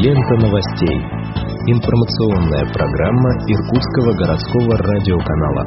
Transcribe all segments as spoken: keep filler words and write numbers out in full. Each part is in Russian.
Лента новостей. Информационная программа Иркутского городского радиоканала.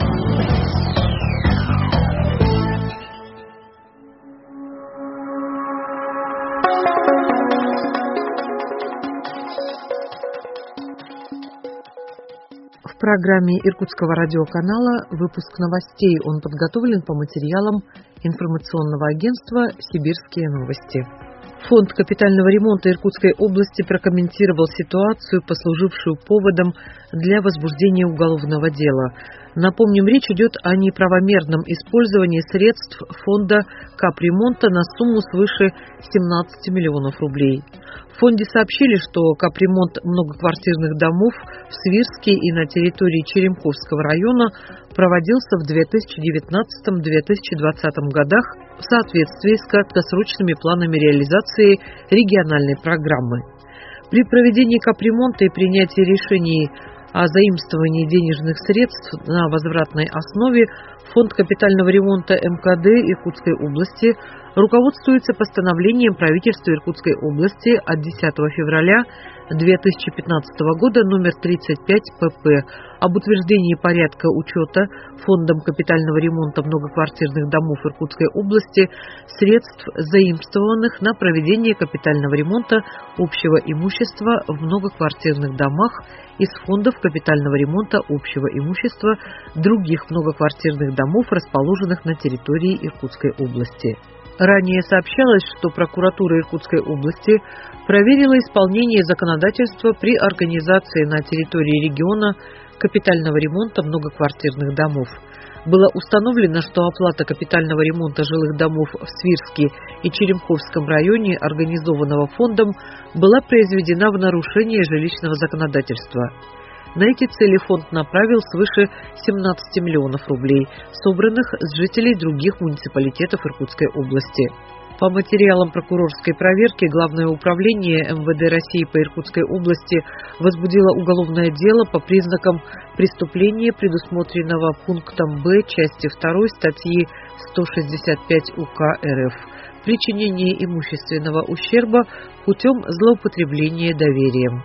В программе Иркутского радиоканала выпуск новостей. Он подготовлен по материалам информационного агентства «Сибирские новости». Фонд капитального ремонта Иркутской области прокомментировал ситуацию, послужившую поводом для возбуждения уголовного дела. Напомним, речь идет о неправомерном использовании средств фонда капремонта на сумму свыше семнадцати миллионов рублей. В фонде сообщили, что капремонт многоквартирных домов в Свирске и на территории Черемховского района проводился в две тысячи девятнадцатом — две тысячи двадцатом годах в соответствии с краткосрочными планами реализации региональной программы. При проведении капремонта и принятии решений о заимствовании денежных средств на возвратной основе Фонд капитального ремонта эм ка дэ Иркутской области руководствуется постановлением правительства Иркутской области от десятого февраля две тысячи пятнадцатого года номер тридцать пять пэ пэ об утверждении порядка учета Фондом капитального ремонта многоквартирных домов Иркутской области средств, заимствованных на проведение капитального ремонта общего имущества в многоквартирных домах из фондов капитального ремонта общего имущества других многоквартирных домов, расположенных на территории Иркутской области. Ранее сообщалось, что прокуратура Иркутской области проверила исполнение законодательства при организации на территории региона капитального ремонта многоквартирных домов. Было установлено, что оплата капитального ремонта жилых домов в Свирске и Черемховском районе, организованного фондом, была произведена в нарушение жилищного законодательства. На эти цели фонд направил свыше семнадцати миллионов рублей, собранных с жителей других муниципалитетов Иркутской области. По материалам прокурорской проверки Главное управление эм вэ дэ России по Иркутской области возбудило уголовное дело по признакам преступления, предусмотренного пунктом Б части второй статьи сто шестьдесят пять УК эр эф «Причинение имущественного ущерба путем злоупотребления доверием».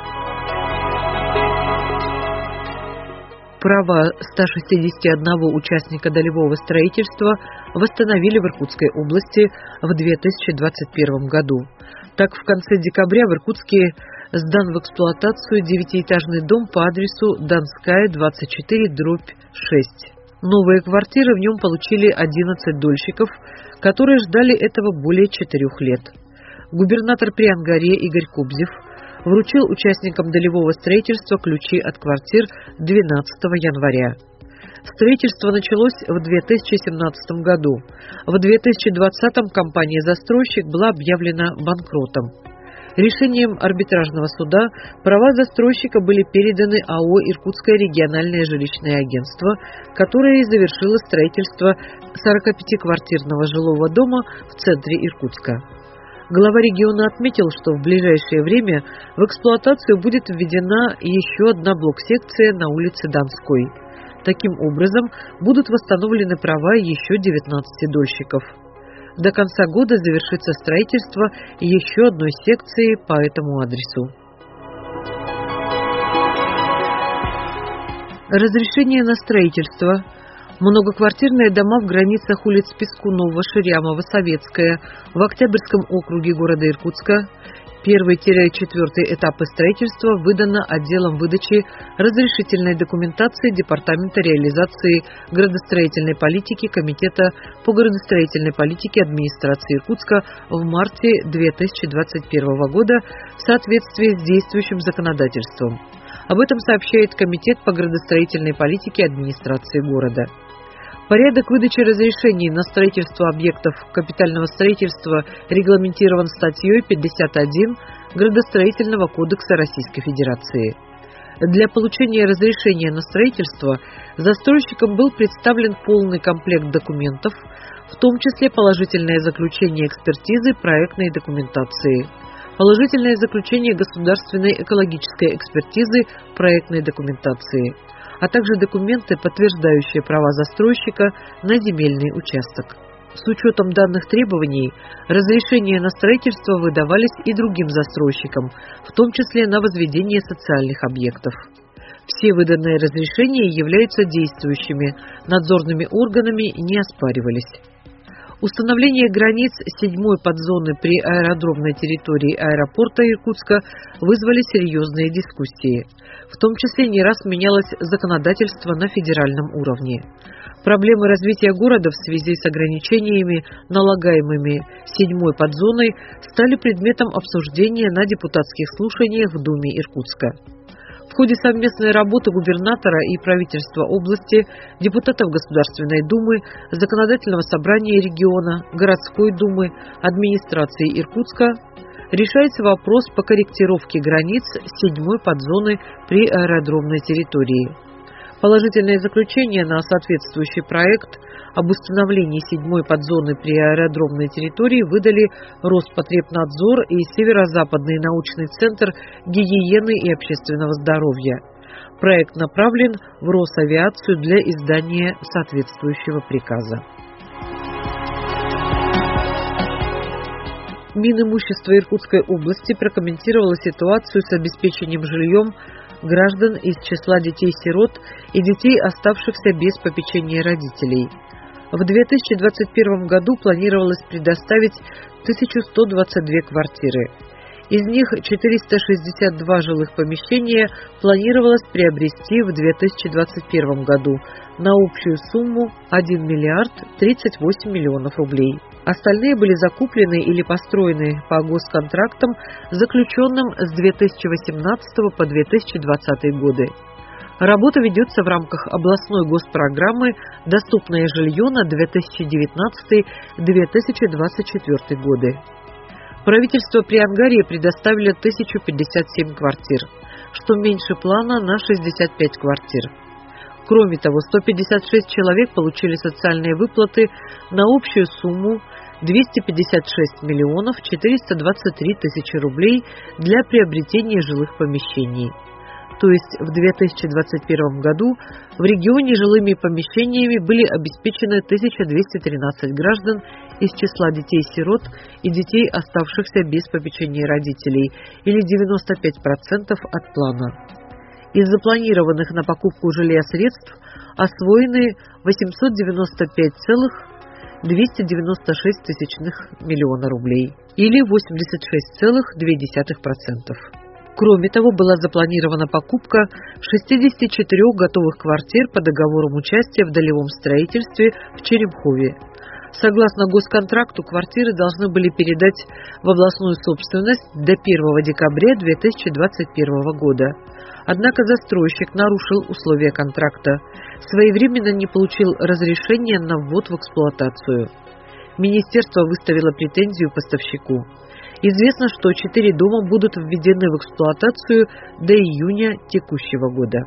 Права ста шестидесяти одного участника долевого строительства восстановили в Иркутской области в две тысячи двадцать первом году. Так, в конце декабря в Иркутске сдан в эксплуатацию девятиэтажный дом по адресу Донская, двадцать четыре, дробь шесть. Новые квартиры в нем получили одиннадцать дольщиков, которые ждали этого более четырех лет. Губернатор при Ангаре Игорь Кобзев вручил участникам долевого строительства ключи от квартир двенадцатого января. Строительство началось в две тысячи семнадцатом году. В две тысячи двадцатом компания-застройщик была объявлена банкротом. Решением арбитражного суда права застройщика были переданы а о «Иркутское региональное жилищное агентство», которое завершило строительство сорокапятиквартирного жилого дома в центре Иркутска. Глава региона отметил, что в ближайшее время в эксплуатацию будет введена еще одна блок-секция на улице Донской. Таким образом, будут восстановлены права еще девятнадцати дольщиков. До конца года завершится строительство еще одной секции по этому адресу. Разрешение на строительство. Многоквартирные дома в границах улиц Пескунова, Ширямова, Советская в Октябрьском округе города Иркутска. Первый-четвертый этапы строительства выдано отделом выдачи разрешительной документации Департамента реализации градостроительной политики Комитета по градостроительной политике администрации Иркутска в марте две тысячи двадцать первого года в соответствии с действующим законодательством. Об этом сообщает Комитет по градостроительной политике администрации города. Порядок выдачи разрешений на строительство объектов капитального строительства регламентирован статьей пятьдесят один Градостроительного кодекса Российской Федерации. Для получения разрешения на строительство застройщикам был представлен полный комплект документов, в том числе положительное заключение экспертизы проектной документации, положительное заключение государственной экологической экспертизы проектной документации, а также документы, подтверждающие права застройщика на земельный участок. С учетом данных требований, разрешения на строительство выдавались и другим застройщикам, в том числе на возведение социальных объектов. Все выданные разрешения являются действующими, надзорными органами не оспаривались. Установление границ седьмой подзоны при аэродромной территории аэропорта Иркутска вызвали серьезные дискуссии. В том числе не раз менялось законодательство на федеральном уровне. Проблемы развития города в связи с ограничениями, налагаемыми седьмой подзоной, стали предметом обсуждения на депутатских слушаниях в Думе Иркутска. В ходе совместной работы губернатора и правительства области, депутатов Государственной Думы, Законодательного собрания региона, Городской Думы, администрации Иркутска решается вопрос по корректировке границ седьмой подзоны при аэродромной территории. Положительное заключение на соответствующий проект об установлении седьмой подзоны при аэродромной территории выдали Роспотребнадзор и Северо-Западный научный центр гигиены и общественного здоровья. Проект направлен в Росавиацию для издания соответствующего приказа. Минимущество Иркутской области прокомментировало ситуацию с обеспечением жильем граждан из числа детей-сирот и детей, оставшихся без попечения родителей. В две тысячи двадцать первом году планировалось предоставить тысяча сто двадцать две квартиры. Из них четыреста шестьдесят два жилых помещения планировалось приобрести в две тысячи двадцать первом году на общую сумму один миллиард тридцать восемь миллионов рублей. Остальные были закуплены или построены по госконтрактам, заключенным с две тысячи восемнадцатого по две тысячи двадцатый годы. Работа ведется в рамках областной госпрограммы «Доступное жилье» на две тысячи девятнадцатый — две тысячи двадцать четвёртый годы. Правительство Приангарии предоставило тысячу пятьдесят семь квартир, что меньше плана на шестьдесят пять квартир. Кроме того, сто пятьдесят шесть человек получили социальные выплаты на общую сумму двести пятьдесят шесть миллионов четыреста двадцать три тысячи рублей для приобретения жилых помещений. То есть в две тысячи двадцать первом году в регионе жилыми помещениями были обеспечены тысяча двести тринадцать граждан из числа детей-сирот и детей, оставшихся без попечения родителей, или девяносто пять процентов от плана. Из запланированных на покупку жилья средств освоены восемьсот девяносто пять целых двести девяносто шесть тысячных миллиона рублей, или восемьдесят шесть целых две десятых процента. Кроме того, была запланирована покупка шестидесяти четырёх готовых квартир по договорам участия в долевом строительстве в Черемхове. Согласно госконтракту, квартиры должны были передать в областную собственность до первого декабря две тысячи двадцать первого года. Однако застройщик нарушил условия контракта, своевременно не получил разрешения на ввод в эксплуатацию. Министерство выставило претензию поставщику. Известно, что четыре дома будут введены в эксплуатацию до июня текущего года.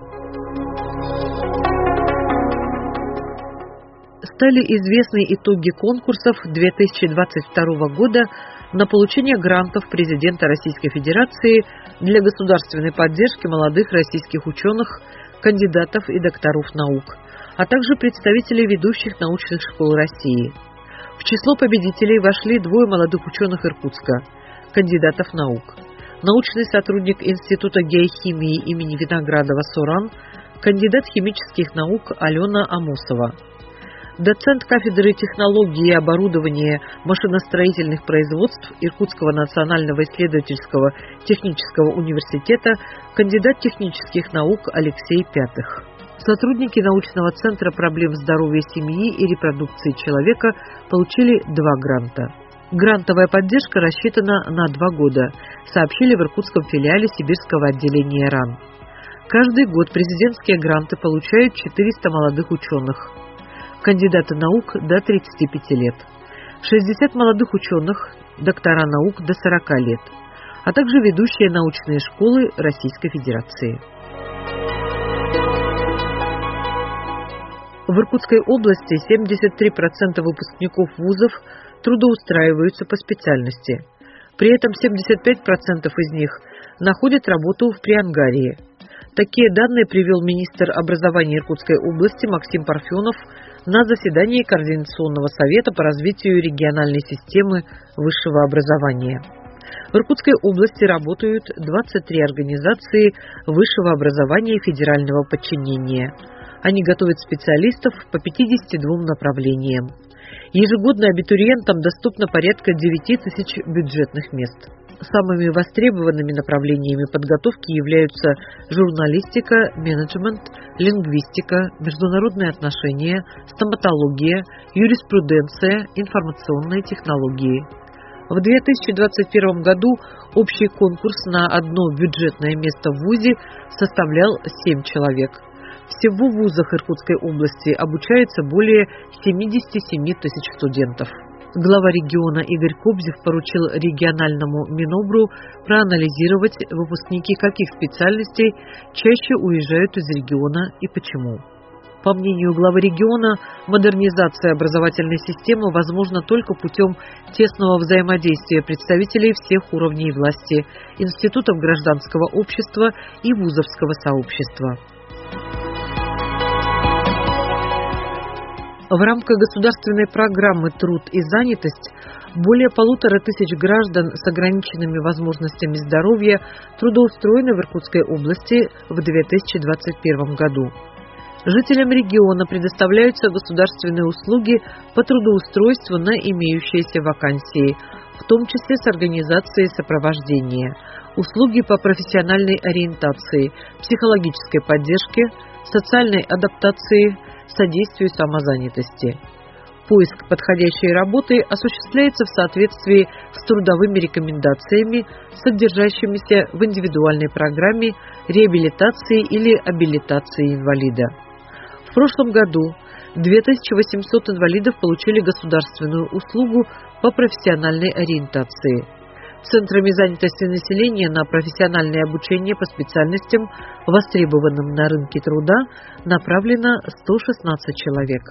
Стали известны итоги конкурсов две тысячи двадцать второго года на получение грантов президента Российской Федерации для государственной поддержки молодых российских ученых, кандидатов и докторов наук, а также представителей ведущих научных школ России. В число победителей вошли двое молодых ученых Иркутска, кандидатов наук. Научный сотрудник Института геохимии имени Виноградова Суран, кандидат химических наук Алена Амосова. Доцент кафедры технологии и оборудования машиностроительных производств Иркутского национального исследовательского технического университета, кандидат технических наук Алексей Пятых. Сотрудники научного центра проблем здоровья семьи и репродукции человека получили два гранта. Грантовая поддержка рассчитана на два года, сообщили в иркутском филиале Сибирского отделения РАН. Каждый год президентские гранты получают четыреста молодых ученых, кандидаты наук до тридцати пяти лет, шестьдесят молодых ученых, доктора наук до сорока лет, а также ведущие научные школы Российской Федерации. В Иркутской области семьдесят три процента выпускников вузов трудоустраиваются по специальности. При этом семьдесят пять процентов из них находят работу в Приангарии. Такие данные привел министр образования Иркутской области Максим Парфенов на заседании Координационного совета по развитию региональной системы высшего образования. В Иркутской области работают двадцать три организации высшего образования федерального подчинения. Они готовят специалистов по пятидесяти двум направлениям. Ежегодно абитуриентам доступно порядка девяти тысяч бюджетных мест. Самыми востребованными направлениями подготовки являются журналистика, менеджмент, лингвистика, международные отношения, стоматология, юриспруденция, информационные технологии. В две тысячи двадцать первом году общий конкурс на одно бюджетное место в вузе составлял семь человек. Всего в вузах Иркутской области обучается более семидесяти семи тысяч студентов. Глава региона Игорь Кобзев поручил региональному Минобру проанализировать, выпускники каких специальностей чаще уезжают из региона и почему. По мнению главы региона, модернизация образовательной системы возможна только путем тесного взаимодействия представителей всех уровней власти, институтов гражданского общества и вузовского сообщества. В рамках государственной программы «Труд и занятость» более полутора тысяч граждан с ограниченными возможностями здоровья трудоустроены в Иркутской области в две тысячи двадцать первом году. Жителям региона предоставляются государственные услуги по трудоустройству на имеющиеся вакансии, в том числе с организацией сопровождения, услуги по профессиональной ориентации, психологической поддержке, социальной адаптации, содействию самозанятости. Поиск подходящей работы осуществляется в соответствии с трудовыми рекомендациями, содержащимися в индивидуальной программе реабилитации или абилитации инвалида. В прошлом году две тысячи восемьсот инвалидов получили государственную услугу по профессиональной ориентации. Центрами занятости населения на профессиональное обучение по специальностям, востребованным на рынке труда, направлено сто шестнадцать человек.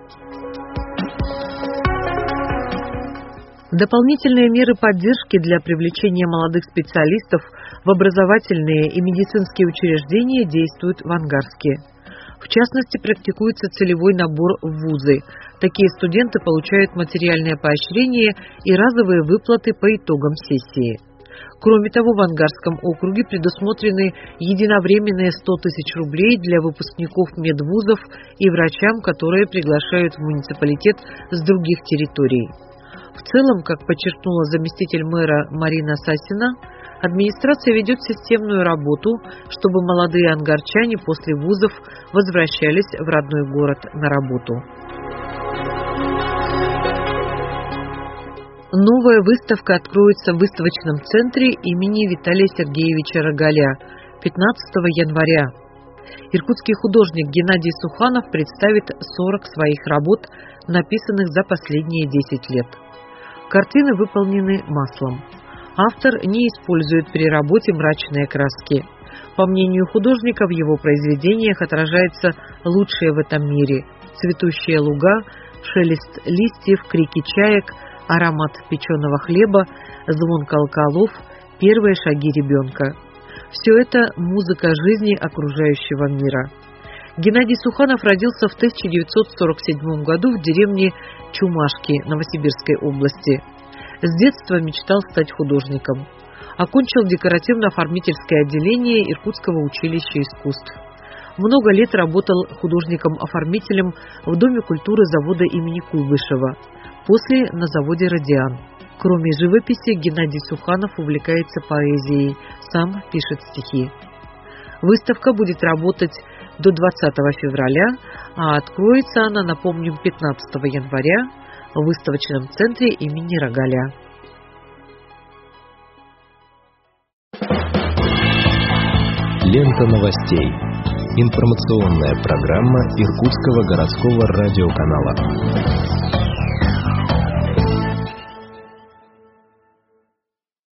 Дополнительные меры поддержки для привлечения молодых специалистов в образовательные и медицинские учреждения действуют в Ангарске. В частности, практикуется целевой набор в вузы. Такие студенты получают материальное поощрение и разовые выплаты по итогам сессии. Кроме того, в Ангарском округе предусмотрены единовременные сто тысяч рублей для выпускников медвузов и врачам, которые приглашают в муниципалитет с других территорий. В целом, как подчеркнула заместитель мэра Марина Сасина, администрация ведет системную работу, чтобы молодые ангарчане после вузов возвращались в родной город на работу. Новая выставка откроется в выставочном центре имени Виталия Сергеевича Рогаля пятнадцатого января. Иркутский художник Геннадий Суханов представит сорок своих работ, написанных за последние десять лет. Картины выполнены маслом. Автор не использует при работе мрачные краски. По мнению художника, в его произведениях отражается лучшее в этом мире: цветущие луга, шелест листьев, крики чаек, аромат печеного хлеба, звон колоколов, первые шаги ребенка. Все это музыка жизни окружающего мира. Геннадий Суханов родился в тысяча девятьсот сорок седьмом году в деревне Чумашки Новосибирской области. С детства мечтал стать художником. Окончил декоративно-оформительское отделение Иркутского училища искусств. Много лет работал художником-оформителем в Доме культуры завода имени Куйбышева, после на заводе «Радиан». Кроме живописи, Геннадий Суханов увлекается поэзией, сам пишет стихи. Выставка будет работать до двадцатого февраля, а откроется она, напомним, пятнадцатого января в выставочном центре имени Рогаля. Лента новостей. Информационная программа Иркутского городского радиоканала.